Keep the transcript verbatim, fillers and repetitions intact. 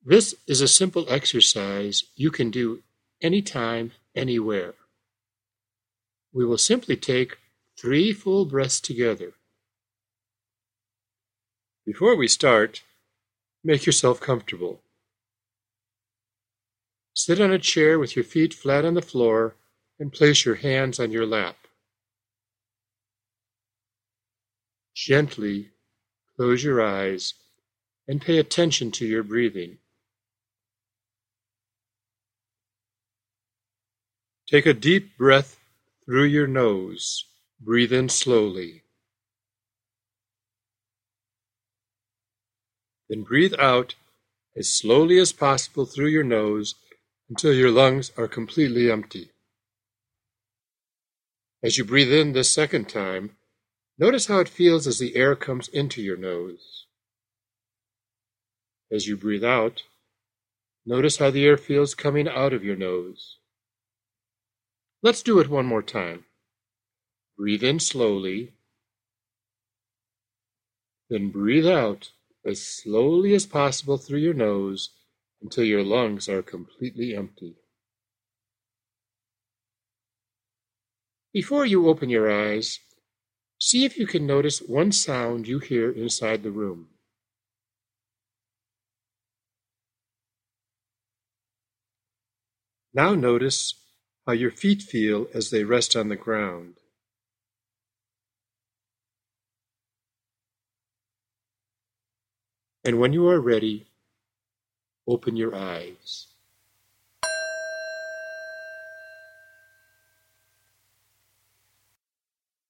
This is a simple exercise you can do anytime, anywhere. We will simply take three full breaths together. Before we start, make yourself comfortable. Sit on a chair with your feet flat on the floor and place your hands on your lap. Gently close your eyes and pay attention to your breathing. Take a deep breath through your nose. Breathe in slowly. Then breathe out as slowly as possible through your nose until your lungs are completely empty. As you breathe in this second time, notice how it feels as the air comes into your nose. As you breathe out, notice how the air feels coming out of your nose. Let's do it one more time. Breathe in slowly, then breathe out as slowly as possible through your nose until your lungs are completely empty. Before you open your eyes, see if you can notice one sound you hear inside the room. Now notice how your feet feel as they rest on the ground. And when you are ready, open your eyes.